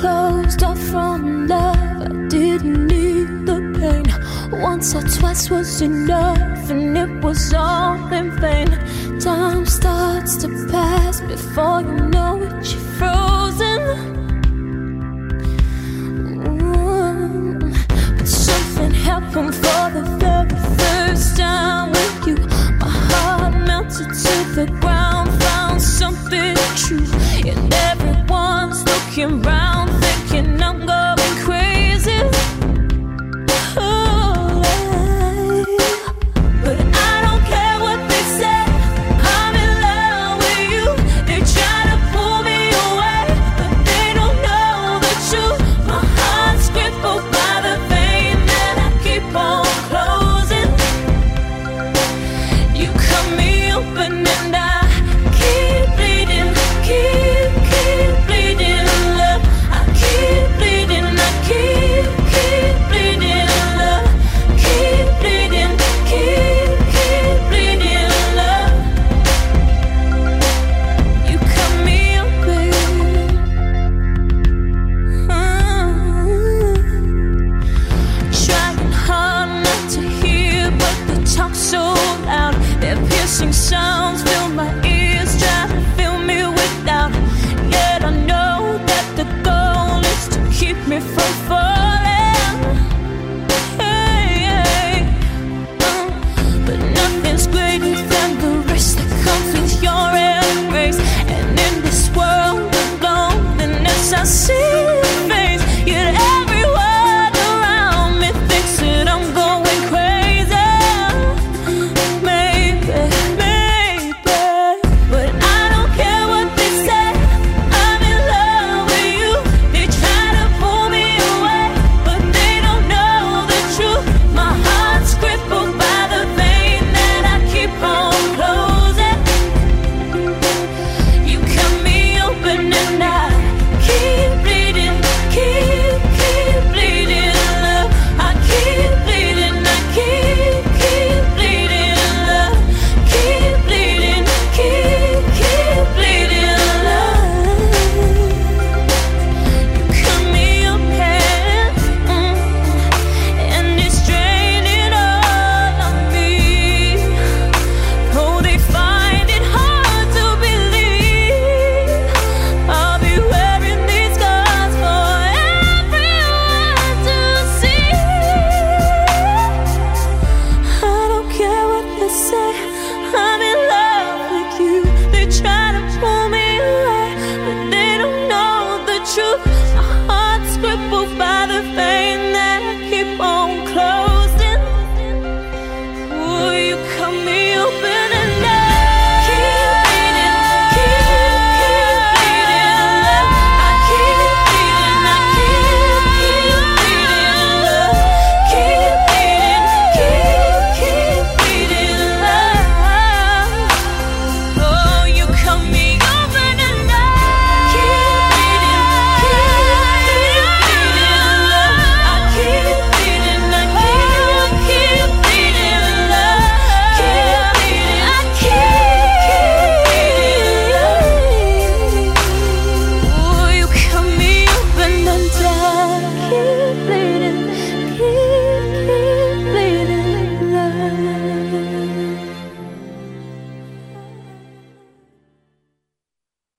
closed off from love. I didn't need the pain. Once or twice was enough, and it was all in vain. Time starts to pass before you know it, you're frozen. But something happened for the very first time with you. My heart melted to the ground, found something true, and everyone's looking right